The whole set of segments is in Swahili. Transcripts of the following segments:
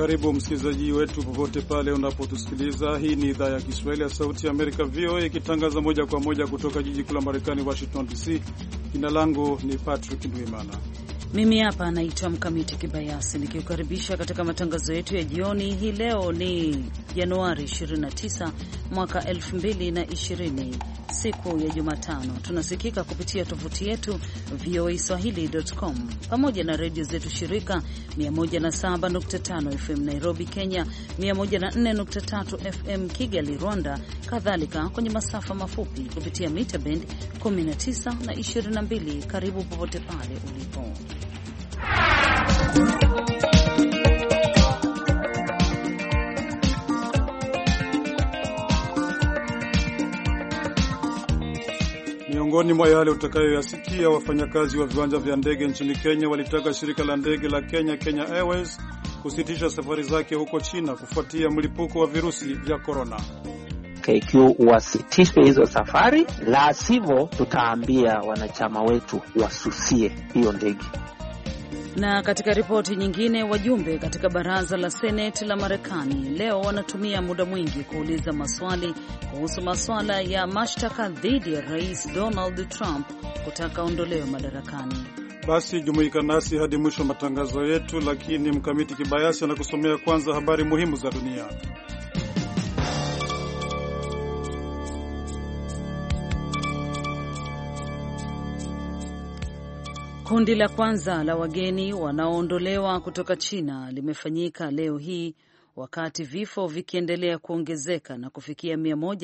Karibu msikilizaji wetu popote pale unapotusikiliza. Hii ni idhaa ya Kiswahili ya Sauti ya Amerika, VOA, ikitangaza moja kwa moja kutoka jiji kuu la Marekani, Washington DC. Jina langu ni Patrick Ndwimana. Mimi hapa naitwa Mkamiti Kibayasi nikiukaribisha katika matangazo yetu ya jioni. Hii leo ni Januari 29 mwaka 2020, siku ya Jumatano. Tunasikika kupitia tovuti yetu voaswahili.com pamoja na redio zetu shirika 107.5 FM Nairobi, Kenya, 104.3 FM Kigali, Rwanda, kadhalika kwenye masafa mafupi kupitia mita band 19 na 22. Karibu popote pale ulipo. Miongoni mwa yale utakayoyasikia, wafanyakazi wa viwanja vya ndege nchini Kenya walitaka shirika la ndege la Kenya Airways kusitisha safari zake huko China kufuatia mlipuko wa virusi vya corona. KQ wasitishe hizo safari, la sivyo tutaambia wanachama wetu wasusie hiyo ndege. Na katika ripoti nyingine, wajumbe katika baraza la Senate la Marekani leo wanatumia muda mwingi kuuliza maswali kuhusu masuala ya mashtaka dhidi ya Rais Donald Trump kutaka ondolewe madarakani. Basi jumuika nasi hadi mwisho matangazo yetu, lakini Mkamiti Kibayasi anakusomea kwanza habari muhimu za dunia. Kundi la kwanza la wageni wanaoondolewa kutoka China limefanyika leo hii, wakati vifo vikiendelea kuongezeka na kufikia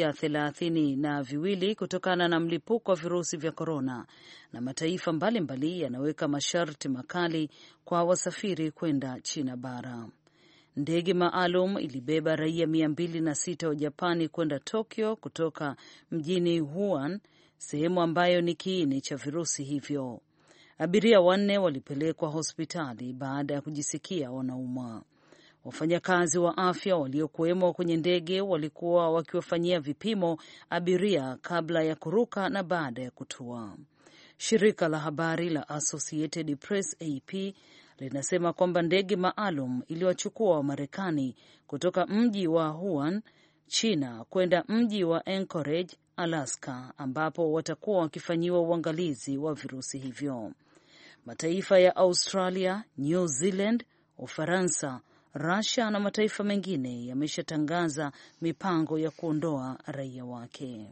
132 kutokana na mlipuko wa virusi vya korona, na mataifa mbalimbali yanaweka masharti makali kwa wasafiri kwenda China bara. Ndege maalum ilibeba raia 206 wa Japani kwenda Tokyo kutoka mjini Wuhan, sehemu ambayo ni kiini cha virusi hivyo. Abiria 4 walipelekwa hospitali baada ya kujisikia wanaumwa. Wafanyakazi wa afya waliokuwemo kwenye ndege walikuwa wakiwafanyia vipimo abiria kabla ya kuruka na baada ya kutua. Shirika la habari la Associated Press AP linasema kwamba ndege maalum iliwachukua Wamarekani kutoka mji wa Wuhan, China, kwenda mji wa Anchorage, Alaska, ambapo watakuwa wakifanyiwa uangalizi wa virusi hivyo. Mataifa ya Australia, New Zealand, Ufaransa, Russia na mataifa mengine yameshatangaza mipango ya kuondoa raia wake.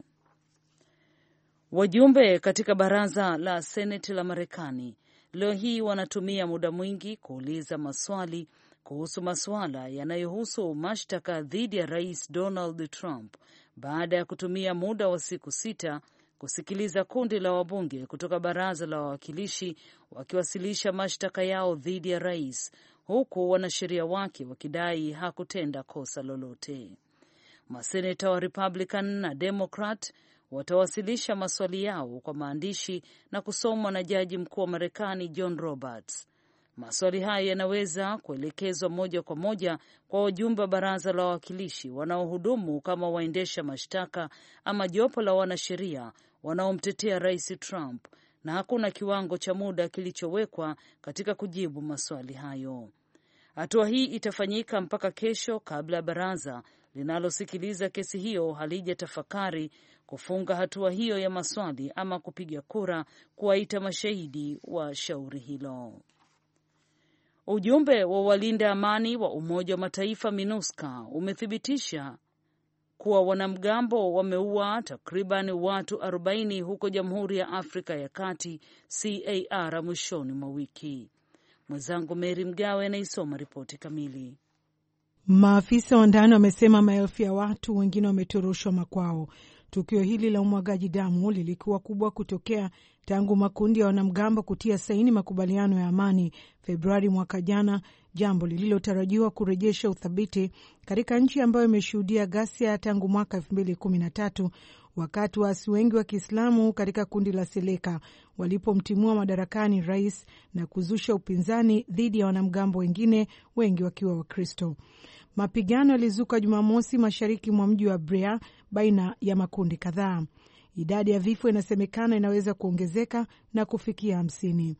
Wajumbe katika baraza la Senate la Marekani leo hii wanatumia muda mwingi kuuliza maswali kuhusu masuala yanayohusu mashtaka dhidi ya Rais Donald Trump baada ya kutumia muda wa siku 6 kusikiliza kundi la wabunge kutoka baraza la wawakilishi wakiwasilisha mashtaka yao dhidi ya rais, huku wanasheria wake wakidai hakutenda kosa lolote. Maseneta wa Republican na Democrat watawasilisha maswali yao kwa maandishi na kusomwa na jaji mkuu wa Marekani John Roberts. Maswali hayo yanaweza kuelekezwa moja kwa moja kwa wajumbe wa baraza la wawakilishi wanaohudumu kama waendesha mashtaka ama jopo la wanasheria wanaomtetea Rais Trump, na hakuna kiwango cha muda kilichowekwa katika kujibu maswali hayo. Hatua hii itafanyika mpaka kesho, kabla ya baraza linalosikiliza kesi hiyo halijatafakari kufunga hatua hiyo ya maswali ama kupiga kura kuwaita mashahidi wa shauri hilo. Ujumbe wa walinda amani wa Umoja wa Mataifa MINUSCA umethibitisha kuwa wanamgambo wameua takriban watu 40 huko Jamhuri ya Afrika ya Kati CAR mwishoni mwa wiki. Mwenzangu Mary Mgawe anaisoma ripoti kamili. Maafisa wa ndani wamesema maelfu ya watu wengine wametoroshwa makwao. Tukio hili la umwagaji damu lilikuwa kubwa kutokea tangu makundi ya wanamgambo kutia saini makubaliano ya amani Februari mwaka jana, jambo lililotarajiwa kurejesha uthabiti katika nchi ambayo imeshuhudia ghasia tangu mwaka 2013 wakati waasi wengi wa Kiislamu katika kundi la Seleka walipomtimua madarakani rais na kuzusha upinzani dhidi ya wanamgambo wengine, wengi wakiwa Wakristo. Mapigano yalizuka Jumamosi mashariki mwa mji wa Brea baina ya makundi kadhaa. Idadi ya vifo inasemekana inaweza kuongezeka na kufikia 50.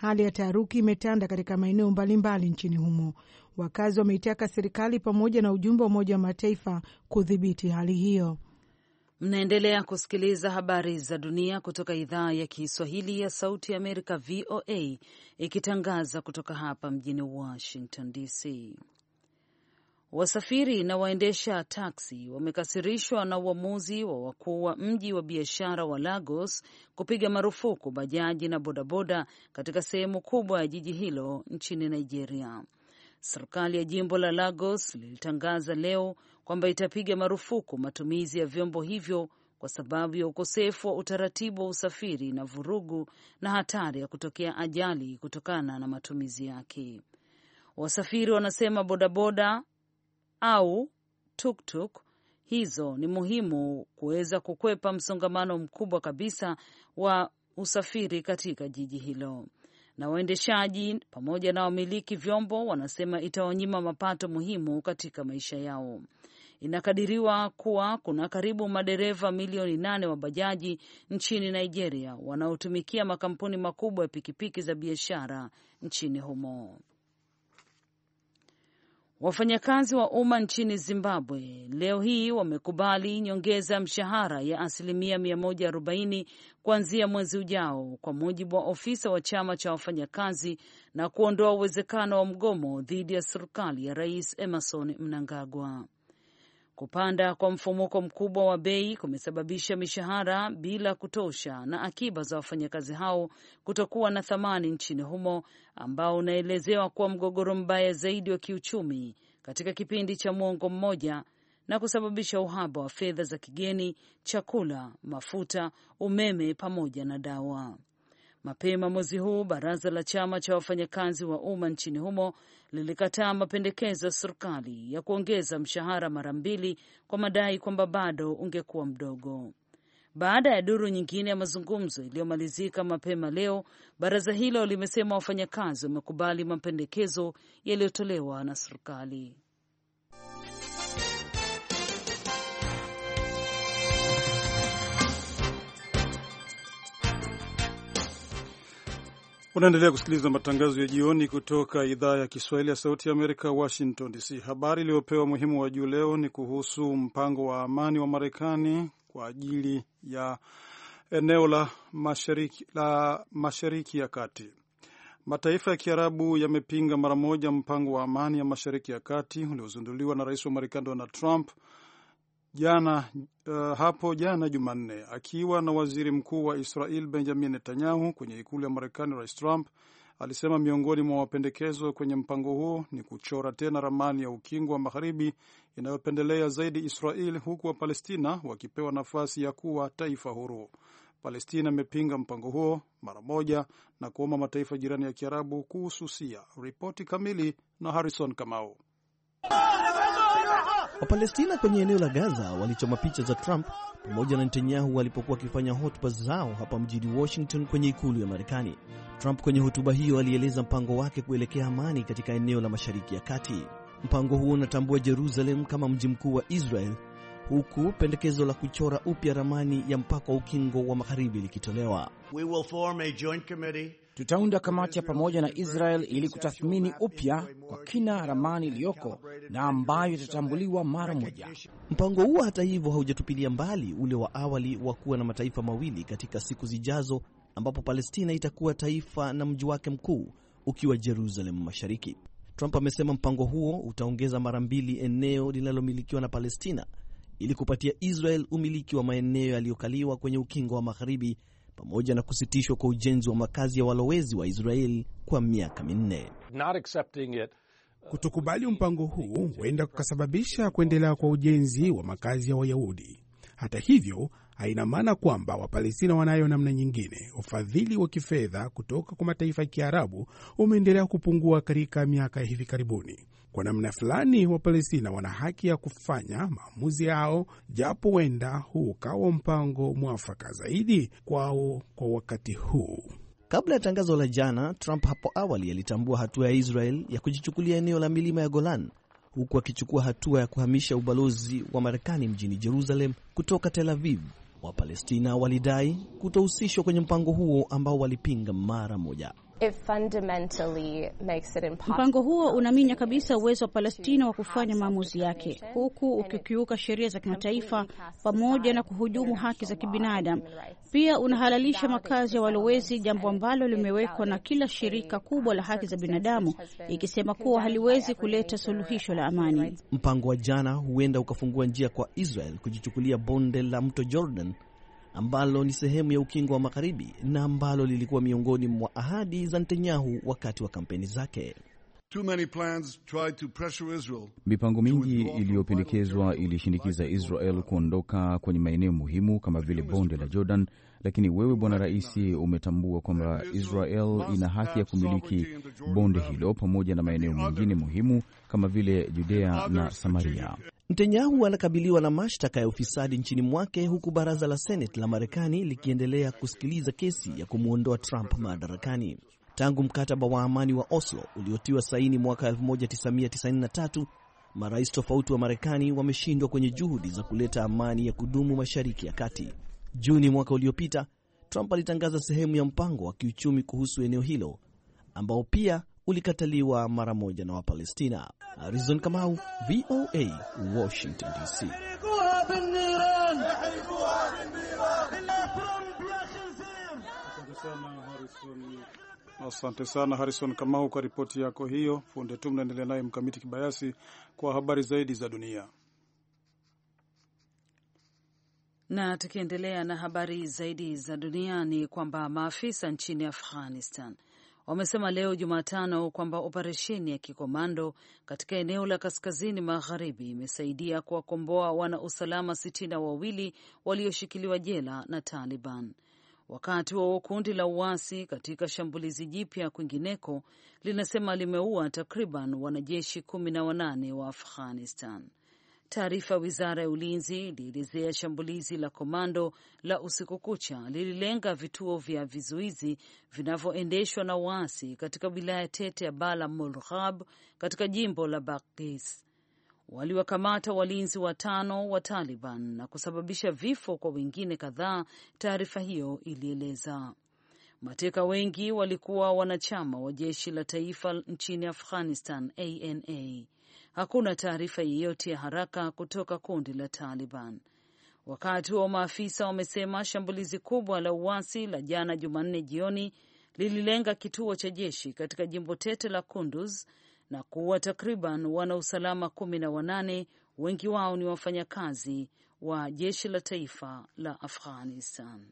hali ya taharuki imetanda katika maeneo mbalimbali nchini humo. Wakazi wameitaka serikali pamoja na ujumbe wa Umoja wa Mataifa kudhibiti hali hiyo. Mnaendelea kusikiliza habari za dunia kutoka idhaa ya Kiswahili ya Sauti ya Amerika, VOA, ikitangaza kutoka hapa mjini Washington DC. Wasafiri na waendesha taksi wamekasirishwa na uamuzi wa wakuu wa mji wa biashara wa Lagos kupiga marufuku bajaji na bodaboda katika sehemu kubwa ya jiji hilo nchini Nigeria. Serikali ya jimbo la Lagos lilitangaza leo kwamba itapiga marufuku matumizi ya vyombo hivyo kwa sababu ya ukosefu wa utaratibu wa usafiri na vurugu na hatari ya kutokea ajali kutokana na matumizi yake. Wasafiri wanasema bodaboda au tuktuk hizo ni muhimu kuweza kukwepa msongamano mkubwa kabisa wa usafiri katika jiji hilo. Na waendeshaji pamoja na wamiliki vyombo wanasema itawanyima mapato muhimu katika maisha yao. Inakadiriwa kuwa kuna karibu madereva milioni 8 wa bajaji nchini Nigeria wanaotumikia makampuni makubwa ya pikipiki za biashara nchini humo. Wafanyakazi wa umma nchini Zimbabwe leo hii wamekubali nyongeza mshahara ya 140% kuanzia mwezi ujao, kwa mujibu wa ofisa wa chama cha wafanyakazi, na kuondoa uwezekano wa mgomo dhidi ya serikali ya Rais Emmerson Mnangagwa. Kupanda kwa mfumuko mkubwa wa bei kumesababisha mishahara bila kutosha na akiba za wafanyakazi hao kutokuwa na thamani nchini humo, ambao unaelezewa kuwa mgogoro mbaya zaidi wa kiuchumi katika kipindi cha muongo mmoja, na kusababisha uhaba wa fedha za kigeni, chakula, mafuta, umeme pamoja na dawa. Mapema mwezi huu baraza la chama cha wafanyakazi wa umma nchini humo lilikataa mapendekezo ya serikali ya kuongeza mshahara mara 2 kwa madai kwamba bado ungekuwa mdogo. Baada ya duru nyingine ya mazungumzo iliyomalizika mapema leo, baraza hilo limesema wafanyakazi wamekubali mapendekezo yaliyotolewa na serikali. Unaendelea kusikiliza matangazo ya jioni kutoka idhaa ya Kiswahili ya Sauti ya Amerika, Washington DC. Habari iliyopewa muhimu wa juu leo ni kuhusu mpango wa amani wa Marekani kwa ajili ya eneo la Mashariki ya Kati. Mataifa ya Kiarabu yamepinga mara moja mpango wa amani ya Mashariki ya Kati uliozinduliwa na Rais wa Marekani Donald Trump hapo jana Jumanne. Akiwa na waziri mkuu wa Israel Benjamin Netanyahu kwenye ikulu ya Marekani, Rais Trump alisema miongoni mwa mapendekezo kwenye mpango huo ni kuchora tena ramani ya ukingo wa magharibi inayopendelea zaidi Israel, huku wa Palestina wakipewa nafasi ya kuwa taifa huru. Palestina imepinga mpango huo mara moja na kuomba mataifa jirani ya Kiarabu kuhususia. Ripoti kamili na Harrison Kamau. Wapalestina kwenye eneo la Gaza walichoma picha za Trump pamoja na Netanyahu walipokuwa wakifanya hotuba zao hapa mjini Washington kwenye ikulu ya Marekani. Trump kwenye hotuba hiyo alieleza mpango wake kuelekea amani katika eneo la Mashariki ya Kati. Mpango huo unatambua Jerusalem kama mji mkuu wa Israel, huku pendekezo la kuchora upya ramani ya mpaka wa ukingo wa magharibi likitolewa. Tutaunda kamati ya pamoja na Israel ili kutathmini upya kwa kina ramani iliyoko na ambayo itatambuliwa mara moja. Mpango huo hata hivyo haujatupilia mbali ule wa awali wa kuwa na mataifa mawili katika siku zijazo, ambapo Palestina itakuwa taifa na mji wake mkuu ukiwa Jerusalem Mashariki. Trump amesema mpango huo utaongeza mara 2 eneo linalomilikiwa na Palestina ili kupatia Israel umiliki wa maeneo yaliyokaliwa kwenye ukingo wa magharibi, pamoja na kusitishwa kwa ujenzi wa makazi ya walowezi wa Israeli kwa miaka 4. Kutokubali mpango huu huenda kukasababisha kuendelea kwa ujenzi wa makazi ya Wayahudi. Hata hivyo, haina maana kwamba Wapalestina wanayo namna nyingine. Ufadhili wa kifedha kutoka kwa mataifa ya Kiarabu umeendelea kupungua katika miaka ya hivi karibuni. Kwa namna fulani, Wapalestina wana haki ya kufanya maamuzi yao, japo wenda huu ukawa mpango mwafaka zaidi kwao kwa wakati huu. Kabla ya tangazo la jana, Trump hapo awali alitambua hatua ya Israel ya kujichukulia eneo la milima ya Golan, huku akichukua hatua ya kuhamisha ubalozi wa Marekani mjini Jerusalem kutoka Tel Aviv. Wapalestina walidai kutohusishwa kwenye mpango huo ambao walipinga mara moja. Mpango huo unaminya kabisa uwezo wa Palestina wa kufanya maamuzi yake, huku ukikiuka sheria za kimataifa pamoja na kuhujumu haki za kibinadamu. Pia unahalalisha makazi ya walowezi, jambo ambalo limewekwa na kila shirika kubwa la haki za binadamu, ikisema kuwa haliwezi kuleta suluhisho la amani. Mpango wa jana huenda ukafungua njia kwa Israel kujichukulia bonde la mto Jordan ambalo ni sehemu ya ukingo wa magharibi na ambalo lilikuwa miongoni mwa ahadi za Netanyahu wakati wa kampeni zake. Mipango mingi iliyopendekezwa ilishinikiza Israel kuondoka kwenye maeneo muhimu kama vile bonde la Jordan, lakini wewe Bwana Rais umetambua kwamba Israel ina haki ya kumiliki bonde hilo pamoja na maeneo mengine muhimu kama vile Judea na Samaria. Netanyahu anakabiliwa na mashtaka ya ufisadi nchini mwake, huku baraza la Senate la Marekani likiendelea kusikiliza kesi ya kumwondoa Trump madarakani. Tangu mkataba wa amani wa Oslo uliotiwa saini mwaka 1993, marais tofauti wa Marekani wameshindwa kwenye juhudi za kuleta amani ya kudumu Mashariki ya Kati. Juni mwaka uliopita, Trump alitangaza sehemu ya mpango wa kiuchumi kuhusu eneo hilo ambao pia ulikataliwa mara moja na Wapalestina. Harrison Kamau, VOA, Washington DC. Asante sana Harrison Kamau kwa ripoti yako hiyo. Punde tu mnaendelea naye Mkamiti Kibayasi kwa habari zaidi za dunia. Na tukiendelea na habari zaidi za dunia ni kwamba maafisa nchini Afghanistan wamesema leo Jumatano kwamba operesheni ya kikomando katika eneo la kaskazini magharibi imesaidia kuwakomboa wanausalama 62 walioshikiliwa jela na Taliban. Wakati wa kundi la uasi katika shambulizi jipya kwingineko linasema limeua takriban wanajeshi 18 wa Afghanistan. Taarifa ya wizara ya ulinzi ilielezea shambulizi la komando la usiku kucha lililenga vituo vya vizuizi vinavyoendeshwa na uasi katika wilaya tete ya Bala Mulghab katika jimbo la Baghis. Waliwakamata walinzi 5 wa Taliban na kusababisha vifo kwa wengine kadhaa, taarifa hiyo ilieleza. Mateka wengi walikuwa wanachama wa jeshi la taifa nchini Afghanistan, ANA. Hakuna taarifa yoyote ya haraka kutoka kundi la Taliban. Wakati wa maafisa wamesema shambulizi kubwa la uasi la jana Jumanne jioni lililenga kituo cha jeshi katika jimbo tete la Kunduz na kuua takriban wanausalama 18, wengi wao ni wafanyakazi wa jeshi la taifa la Afghanistan.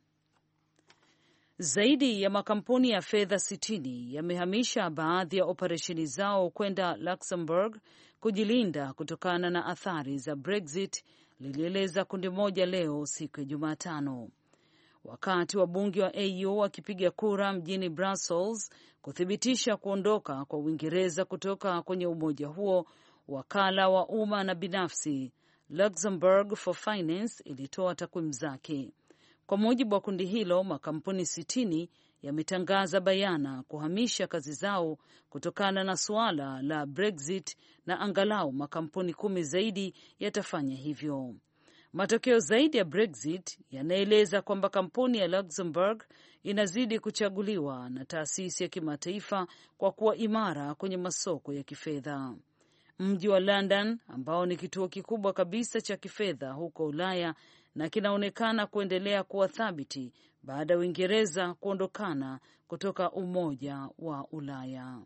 Zaidi ya makampuni ya fedha 60 yamehamisha baadhi ya operesheni zao kwenda Luxembourg kujilinda kutokana na athari za Brexit, lilieleza kundi moja leo siku ya Jumatano. Wakati wabunge wa AU wakipiga kura mjini Brussels kuthibitisha kuondoka kwa Uingereza kutoka kwenye umoja huo, wakala wa umma na binafsi Luxembourg for Finance ilitoa takwimu zake. Kwa mujibu wa kundi hilo, makampuni 60 yametangaza bayana kuhamisha kazi zao kutokana na suala la Brexit na angalau makampuni 10 zaidi yatafanya hivyo. Matokeo zaidi ya Brexit yanaeleza kwamba kampuni ya Luxembourg inazidi kuchaguliwa na taasisi ya kimataifa kwa kuwa imara kwenye masoko ya kifedha. Mji wa London, ambao ni kituo kikubwa kabisa cha kifedha huko Ulaya na kinaonekana kuendelea kuwa thabiti baada ya Uingereza kuondokana kutoka Umoja wa Ulaya.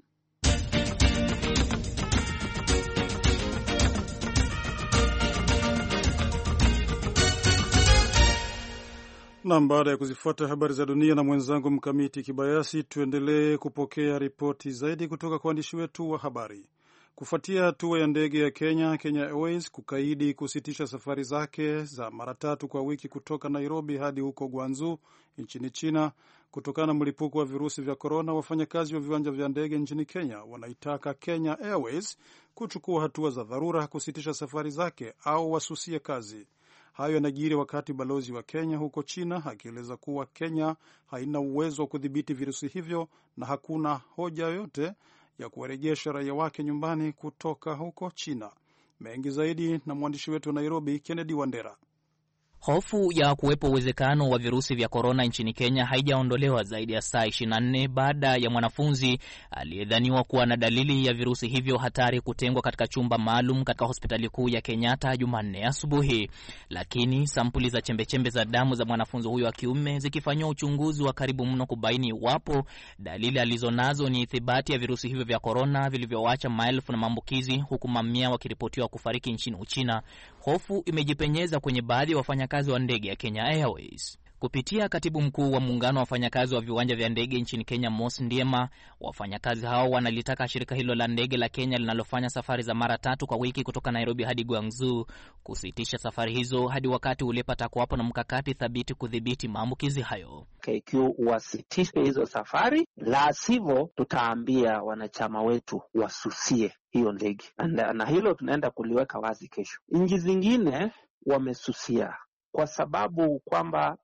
Na baada ya kuzifuata habari za dunia na mwenzangu Mkamiti Kibayasi, tuendelee kupokea ripoti zaidi kutoka kwa waandishi wetu wa habari. Kufuatia hatua ya ndege ya Kenya Airways kukaidi kusitisha safari zake za mara 3 kwa wiki kutoka Nairobi hadi huko Guangzhou nchini China kutokana na mlipuko wa virusi vya korona, wafanyakazi wa viwanja vya ndege nchini Kenya wanaitaka Kenya Airways kuchukua hatua za dharura kusitisha safari zake au wasusie kazi. Hayo yanajiri wakati balozi wa Kenya huko China akieleza kuwa Kenya haina uwezo wa kudhibiti virusi hivyo na hakuna hoja yoyote ya kuwarejesha raia wake nyumbani kutoka huko China. Mengi zaidi na mwandishi wetu wa Nairobi, Kennedy Wandera. Hofu ya kuwepo uwezekano wa virusi vya korona nchini Kenya haijaondolewa zaidi ya saa 24 baada ya mwanafunzi aliyedhaniwa kuwa na dalili ya virusi hivyo hatari kutengwa katika chumba maalum katika hospitali kuu ya Kenyatta Jumanne asubuhi. Lakini sampuli za chembechembe za damu za mwanafunzi huyo wa kiume zikifanywa uchunguzi wa karibu mno kubaini iwapo dalili alizonazo ni ithibati ya virusi hivyo vya korona vilivyoacha maelfu na maambukizi, huku mamia wakiripotiwa kufariki nchini Uchina. Hofu imejipenyeza kwenye baadhi ya wafanyakazi wa ndege ya Kenya Airways. Kupitia katibu mkuu wa muungano wa wafanyakazi wa viwanja vya ndege nchini Kenya, Mos Ndiema, wafanyakazi hao wanalitaka shirika hilo la ndege la Kenya linalofanya safari za mara 3 kwa wiki kutoka Nairobi hadi Guangzhou kusitisha safari hizo hadi wakati ulipata kuwapo na mkakati thabiti kudhibiti maambukizi hayo. KQ wasitishe hizo safari, la sivyo tutaambia wanachama wetu wasusie hiyo ndege, na hilo tunaenda kuliweka wazi kesho. Nchi zingine wamesusia kwa sababu kwamba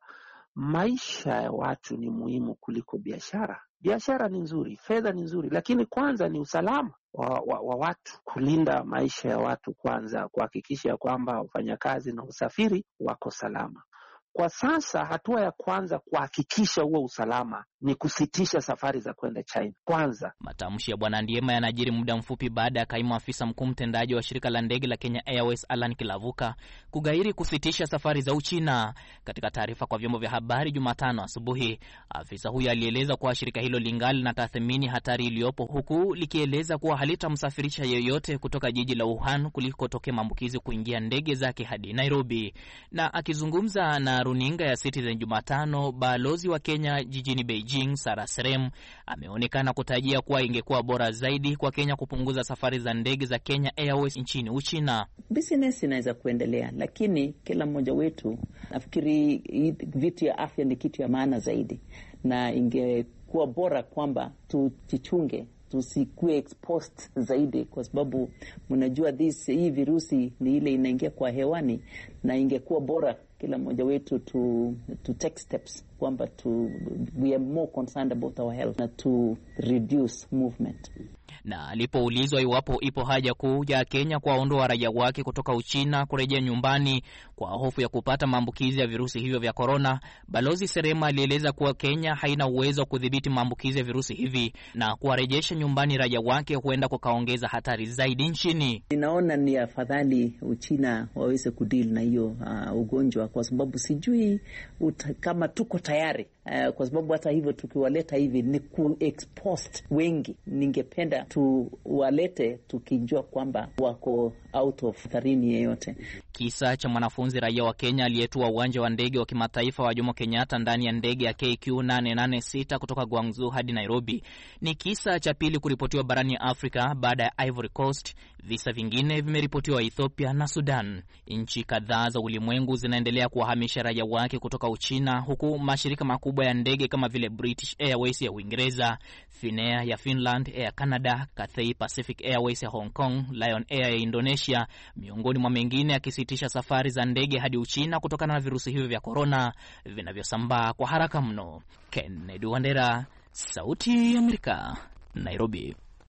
maisha ya watu ni muhimu kuliko biashara. Biashara ni nzuri, fedha ni nzuri, lakini kwanza ni usalama wa watu, kulinda maisha ya watu kwanza, kuhakikisha kwamba wafanyakazi na usafiri wako salama. Kwa sasa hatua ya kwanza kuhakikisha huo usalama ni kusitisha safari za kwenda China kwanza. Matamshi ya Bwana Ndiema yanajiri muda mfupi baada ya kaimu afisa mkuu mtendaji wa shirika la ndege la Kenya Airways Alan Kilavuka kugairi kusitisha safari za Uchina. Katika taarifa kwa vyombo vya habari Jumatano asubuhi, afisa huyo alieleza kuwa shirika hilo lingali linatathmini hatari iliyopo, huku likieleza kuwa halitamsafirisha yeyote kutoka jiji la Wuhan kulikotokea maambukizi kuingia ndege zake hadi Nairobi. Na akizungumza na runinga ya Citizen Jumatano, balozi wa Kenya jijini Beijing Sarah Serem ameonekana kutajia kuwa ingekuwa bora zaidi kwa Kenya kupunguza safari za ndege za Kenya Airways nchini Uchina. Business inaweza kuendelea, lakini kila mmoja wetu nafikiri vitu ya afya ni kitu ya maana zaidi, na ingekuwa bora kwamba tujichunge, tusikue exposed zaidi, kwa sababu mnajua hii virusi ni ile inaingia kwa hewani, na ingekuwa bora kila mmoja wetu to take steps kwamba we are more concerned about our health na to reduce movement. Na alipoulizwa iwapo ipo haja kuu ya Kenya kuwaondoa raia wake kutoka Uchina kurejea nyumbani kwa hofu ya kupata maambukizi ya virusi hivyo vya korona, Balozi Serema alieleza kuwa Kenya haina uwezo wa kudhibiti maambukizi ya virusi hivi, na kuwarejesha nyumbani raia wake huenda kukaongeza hatari zaidi nchini. Ninaona ni afadhali Uchina waweze kudeal na hiyo ugonjwa, kwa sababu sijui kama tuko tayari, kwa sababu hata hivyo tukiwaleta hivi ni ku-exposed wengi. Ningependa tuwalete tukijua kwamba wako out of tharini yeyote. Kisa cha mwanafunzi raia wa Kenya aliyetua uwanja wa ndege wa kimataifa wa Jomo Kenyatta ndani ya ndege ya KQ 886 kutoka Guangzhou hadi Nairobi ni kisa cha pili kuripotiwa barani Afrika baada ya Ivory Coast. Visa vingine vimeripotiwa Ethiopia na Sudan. Nchi kadhaa za ulimwengu zinaendelea kuwahamisha raia wake kutoka Uchina, huku mashirika makubwa ya ndege kama vile British Airways ya Uingereza, Finnair ya Finland, Air Canada, Cathay Pacific Airways ya Hong Kong, Lion Air ya Indonesia, miongoni mwa mengine yakisitisha safari za ndege hadi Uchina kutokana na virusi hivyo vya korona vinavyosambaa kwa haraka mno. Kennedy Wandera, Sauti ya Amerika, Nairobi.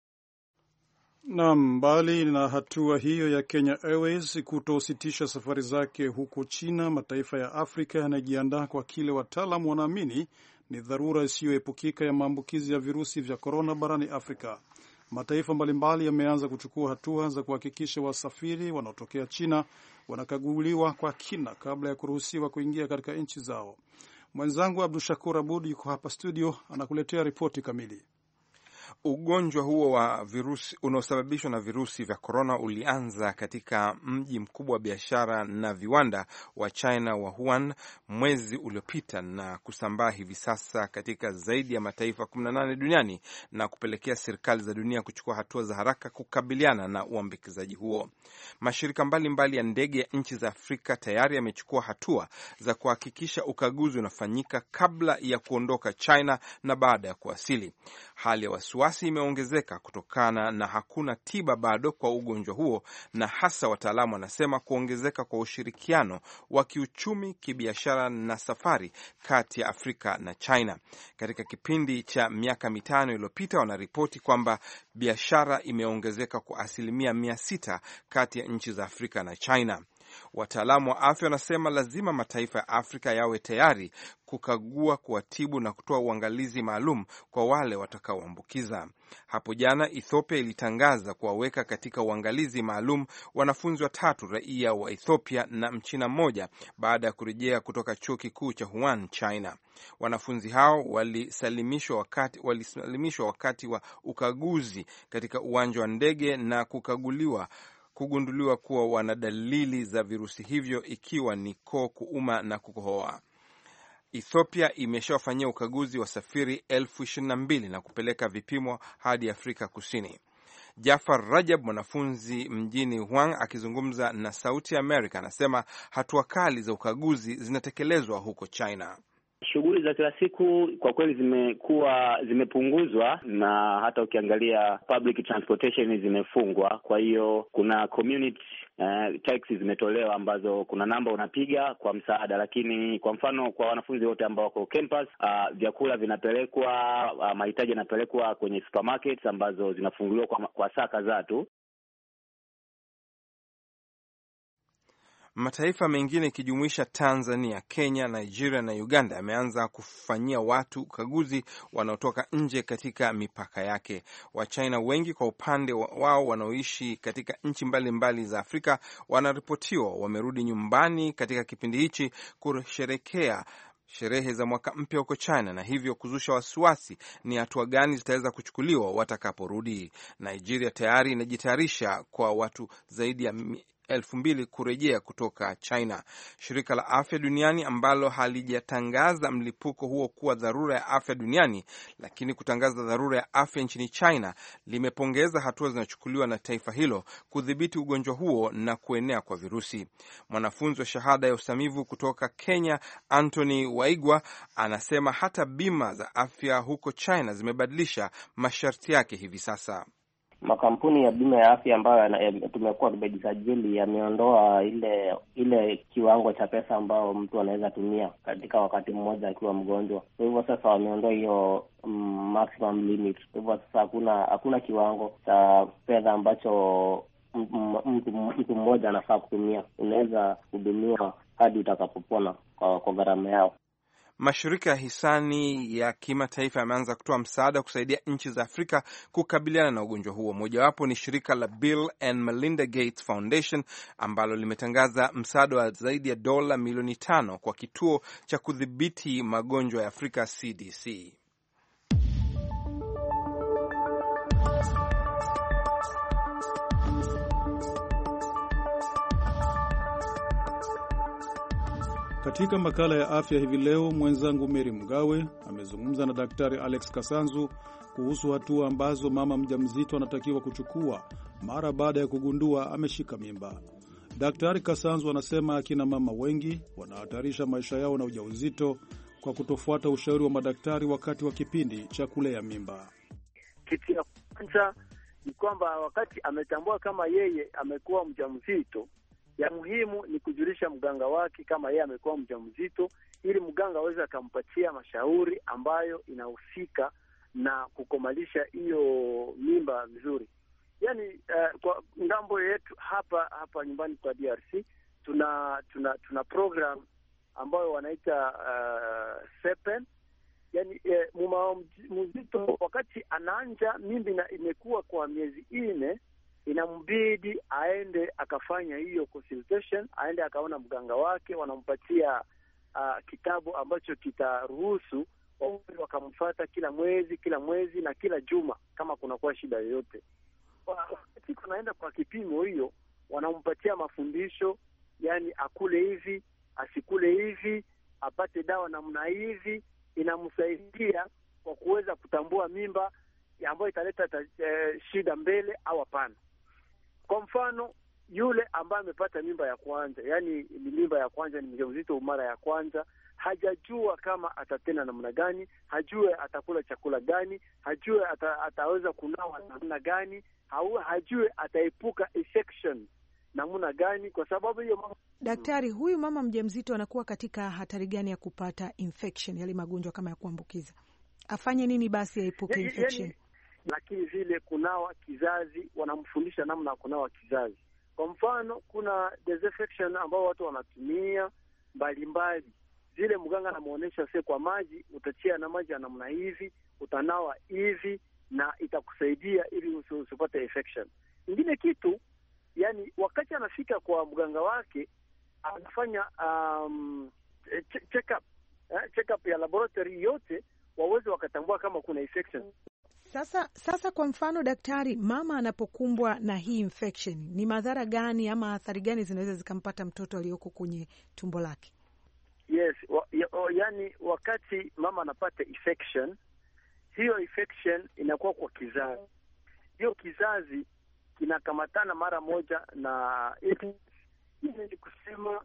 Naam, mbali na hatua hiyo ya Kenya Airways kutositisha safari zake huko China, mataifa ya Afrika yanajiandaa kwa kile wataalamu wanaamini ni dharura isiyoepukika ya maambukizi ya virusi vya korona barani Afrika. Mataifa mbalimbali yameanza kuchukua hatua za kuhakikisha wasafiri wanaotokea China wanakaguliwa kwa kina kabla ya kuruhusiwa kuingia katika nchi zao. Mwenzangu Abdushakur Abud yuko hapa studio, anakuletea ripoti kamili. Ugonjwa huo wa virusi unaosababishwa na virusi vya korona ulianza katika mji mkubwa wa biashara na viwanda wa China wa Wuhan mwezi uliopita na kusambaa hivi sasa katika zaidi ya mataifa 18 duniani na kupelekea serikali za dunia kuchukua hatua za haraka kukabiliana na uambukizaji huo. Mashirika mbalimbali ya ndege ya nchi za Afrika tayari yamechukua hatua za kuhakikisha ukaguzi unafanyika kabla ya kuondoka China na baada ya kuwasili. Hali ya wasiwasi imeongezeka kutokana na hakuna tiba bado kwa ugonjwa huo, na hasa wataalamu wanasema kuongezeka kwa ushirikiano wa kiuchumi, kibiashara na safari kati ya Afrika na China. Katika kipindi cha miaka 5 iliyopita, wanaripoti kwamba biashara imeongezeka kwa 600% kati ya nchi za Afrika na China. Wataalamu wa afya wanasema lazima mataifa ya Afrika yawe tayari kukagua, kuwatibu na kutoa uangalizi maalum kwa wale watakaoambukiza. Hapo jana Ethiopia ilitangaza kuwaweka katika uangalizi maalum wanafunzi 3 raia wa Ethiopia na Mchina mmoja baada ya kurejea kutoka chuo kikuu cha Wuhan, China. Wanafunzi hao walisalimishwa wakati wa ukaguzi katika uwanja wa ndege na kugunduliwa kuwa wana dalili za virusi hivyo, ikiwa ni koo kuuma na kukohoa. Ethiopia imeshawafanyia ukaguzi wasafiri 22,000 na kupeleka vipimo hadi Afrika Kusini. Jafar Rajab, mwanafunzi mjini Wuhan, akizungumza na Sauti ya Amerika, anasema hatua kali za ukaguzi zinatekelezwa huko China. Shughuli za kila siku kwa kweli zimepunguzwa, na hata ukiangalia public transportation zimefungwa. Kwa hiyo kuna community taxis zimetolewa ambazo kuna namba unapiga kwa msaada, lakini kwa mfano kwa wanafunzi wote ambao wako campus, vyakula vinapelekwa, mahitaji yanapelekwa kwenye supermarkets ambazo zinafunguliwa kwa saa kadhaa tu. Mataifa mengine ikijumuisha Tanzania, Kenya, Nigeria na Uganda yameanza kufanyia watu ukaguzi wanaotoka nje katika mipaka yake. Wachina wengi kwa upande wao wanaoishi katika nchi mbalimbali za Afrika wanaripotiwa wamerudi nyumbani katika kipindi hichi kusherekea sherehe za mwaka mpya huko China, na hivyo kuzusha wasiwasi ni hatua gani zitaweza kuchukuliwa watakaporudi. Nigeria tayari inajitayarisha kwa watu zaidi ya 2,000 kurejea kutoka China. Shirika la Afya Duniani ambalo halijatangaza mlipuko huo kuwa dharura ya afya duniani, lakini kutangaza dharura ya afya nchini China, limepongeza hatua zinazochukuliwa na taifa hilo kudhibiti ugonjwa huo na kuenea kwa virusi. Mwanafunzi wa shahada ya usamivu kutoka Kenya, Anthony Waigwa, anasema hata bima za afya huko China zimebadilisha masharti yake hivi sasa. Makampuni ya bima ya afya ambayo tumekuwa tumejisajili yameondoa ile kiwango cha pesa ambao mtu anaweza tumia katika wakati mmoja akiwa mgonjwa. Kwa hivyo sasa wameondoa hiyo maximum limit. Kwa hivyo sasa hakuna kiwango cha fedha ambacho mtu mmoja anafaa kutumia. Unaweza kuhudumiwa hadi utakapopona kwa gharama yao. Mashirika ya hisani ya kimataifa yameanza kutoa msaada kusaidia nchi za Afrika kukabiliana na ugonjwa huo. Mojawapo ni shirika la Bill and Melinda Gates Foundation ambalo limetangaza msaada wa zaidi ya dola milioni 5 kwa kituo cha kudhibiti magonjwa ya Afrika, CDC. Katika makala ya afya hivi leo, mwenzangu Mary Mgawe amezungumza na Daktari Alex Kasanzu kuhusu hatua ambazo mama mjamzito anatakiwa kuchukua mara baada ya kugundua ameshika mimba. Daktari Kasanzu anasema akina mama wengi wanahatarisha maisha yao na ujauzito kwa kutofuata ushauri wa madaktari wakati wa kipindi cha kulea mimba. Kitu ya kwanza ni kwamba wakati ametambua kama yeye amekuwa mjamzito, ya muhimu ni kujulisha mganga wake kama yeye amekuwa mjamzito, ili mganga aweze akampatia mashauri ambayo inahusika na kukomalisha hiyo mimba vizuri. Yaani kwa ngambo yetu hapa nyumbani kwa DRC tuna program ambayo wanaita SEPEN. Yaani mzito wakati anaanja mimba imekuwa kwa miezi 4, inambidi aende akafanya hiyo consultation, aende akaona mganga wake, wanampatia kitabu ambacho kitaruhusu wakamfuata kila mwezi na kila juma kama kunakuwa shida yoyote. Wakati kunaenda kwa kipimo hiyo, wanampatia mafundisho, yani akule hivi, asikule hivi, apate dawa namna hivi, inamsaidia kwa kuweza kutambua mimba ambayo italeta shida mbele au hapana. Kwa mfano, yule ambaye amepata mimba ya kwanza, yani ni mimba ya kwanza, ni mjamzito mara ya kwanza, hajajua kama atatenda namna gani, hajue atakula chakula gani, hajue ataweza kunawa namna gani, hajue ataepuka infection namna gani, kwa sababu hiyo mama... Daktari, huyu mama mjamzito anakuwa katika hatari gani ya kupata infection, yale magonjwa kama ya kuambukiza? Afanye nini basi aepuke infection? Lakini vile kunawa kizazi, wanamfundisha namna ya kunawa kizazi. Kwa mfano, kuna disinfection ambao watu wanatumia mbalimbali. Zile mganga anamuonesha sasa, kwa maji utachia na maji ya namna hivi, utanawa hivi, na itakusaidia ili usipate infection. Ingine kitu, yani wakati anafika kwa mganga wake anafanya check up ya laboratory yote, waweze wakatambua kama kuna infection. Sasa kwa mfano daktari, mama anapokumbwa na hii infection, ni madhara gani ama athari gani zinaweza zikampata mtoto aliyoko kwenye tumbo lake? Yes, yani wakati mama anapata infection, hiyo infection inakuwa kwa kizazi. Hiyo kizazi kinakamatana mara moja na hii ni kusema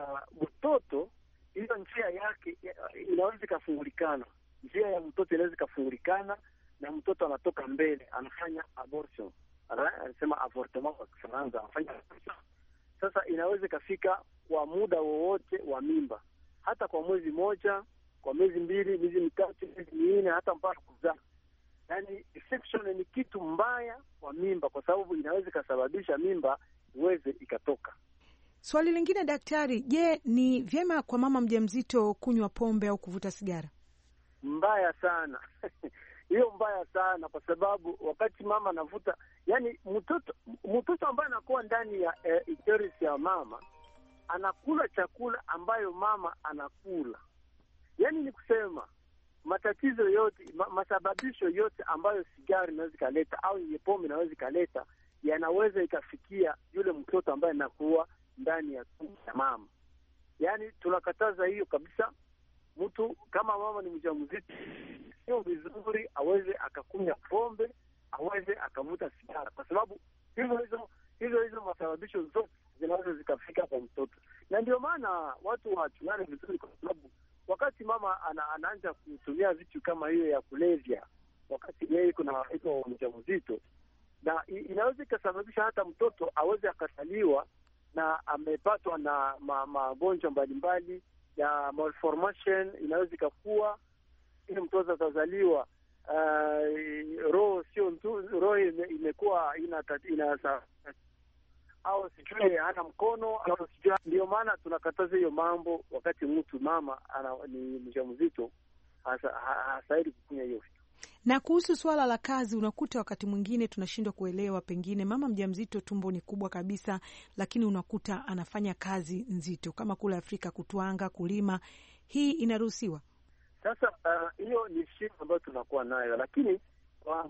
mtoto, hiyo njia yake inaweza ikafungulikana. Njia ya mtoto inaweza ikafungulikana na mtoto anatoka mbele, anafanya abortion. Anasema avortement kwa Kifaransa, anafanya abortion. Sasa inaweza ikafika kwa muda wowote wa mimba, hata kwa mwezi moja, kwa miezi 2, miezi 3, miezi 4, hata mpaka kuzaa. Yani infection ni kitu mbaya kwa mimba, kwa sababu inaweza ikasababisha mimba iweze ikatoka. Swali lingine daktari, je, ni vyema kwa mama mjamzito kunywa pombe au kuvuta sigara? Mbaya sana. Hiyo mbaya sana, kwa sababu wakati mama anavuta, yani mtoto ambaye anakuwa ndani ya uterus ya mama anakula chakula ambayo mama anakula. Yani ni kusema matatizo yote, masababisho yote ambayo sigara inaweza kaleta au pombe inaweza kaleta, yanaweza ikafikia yule mtoto ambaye anakuwa ndani ya tumbo ya mama. Yani tunakataza hiyo kabisa. Mtu kama mama ni mjamzito, sio vizuri aweze akakunywa pombe, aweze akavuta sigara, kwa sababu hizo masababisho zote zinaweza zikafika kwa mtoto. Na ndio maana watu wachungane vizuri, kwa sababu wakati mama anaanza kutumia vitu kama hiyo ya kulevya, wakati yeye iko mjamzito, na inaweza ikasababisha hata mtoto aweze akasaliwa na amepatwa na magonjwa mbalimbali ya malformation. Inaweza ikakuwa ili mtoto atazaliwa roho imekuwa ina au sijui hana mkono au sijui. Ndio maana tunakataza hiyo mambo wakati mtu mama ni mjamzito, hastahili kukunywa hiyo. Na kuhusu swala la kazi, unakuta wakati mwingine tunashindwa kuelewa, pengine mama mjamzito tumbo ni kubwa kabisa, lakini unakuta anafanya kazi nzito kama kule Afrika, kutwanga, kulima. Hii inaruhusiwa? Sasa hiyo ni shida ambayo tunakuwa nayo, lakini kwa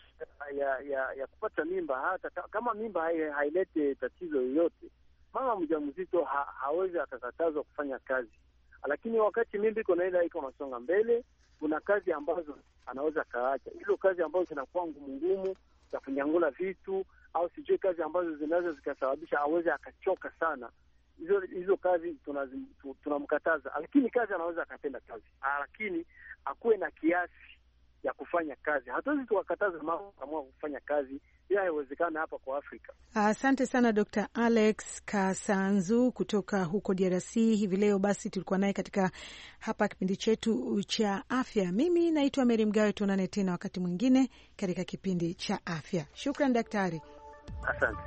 ya kupata mimba, hata kama mimba hailete tatizo yoyote, mama mjamzito hawezi akakatazwa kufanya kazi. Lakini wakati mimba iko naenda iko masonga mbele, kuna kazi ambazo anaweza kaacha. Hilo kazi ambazo zinakuwa ngumu za kunyangula vitu, au sijui kazi ambazo zinaweza zikasababisha aweze akachoka sana, hizo kazi tunamkataza. Lakini kazi anaweza akatenda kazi, lakini akuwe na kiasi ya kufanya kazi. Hatuwezi tukakataza mama kama kufanya kazi, hiyo haiwezekana hapa kwa Afrika. Asante sana Dr. Alex Kasanzu kutoka huko DRC. Hivi leo basi tulikuwa naye katika hapa kipindi chetu cha afya. Mimi naitwa Mary Mgawe, tuonane tena wakati mwingine katika kipindi cha afya. Shukran daktari. Asante.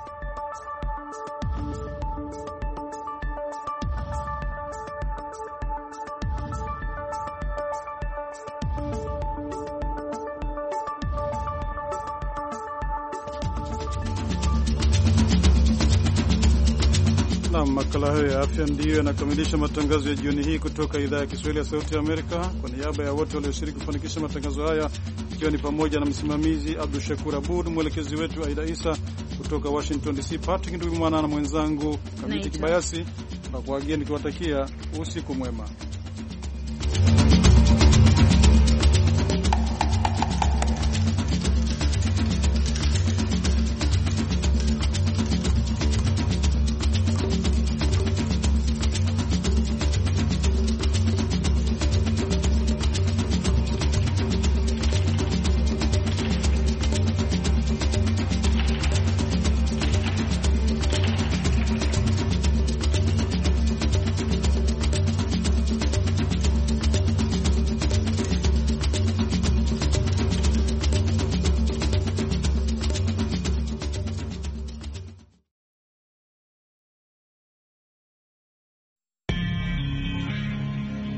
Na makala hayo ya afya ndiyo yanakamilisha matangazo ya jioni hii kutoka idhaa ya Kiswahili ya Sauti ya Amerika. Kwa niaba ya wote walioshiriki kufanikisha matangazo haya, ikiwa ni pamoja na msimamizi Abdul Shakur Abud, mwelekezi wetu Aida Isa, kutoka Washington DC Patrick Ndwimana na mwenzangu Kamiti Kibayasi, na kuageni nikiwatakia usiku mwema.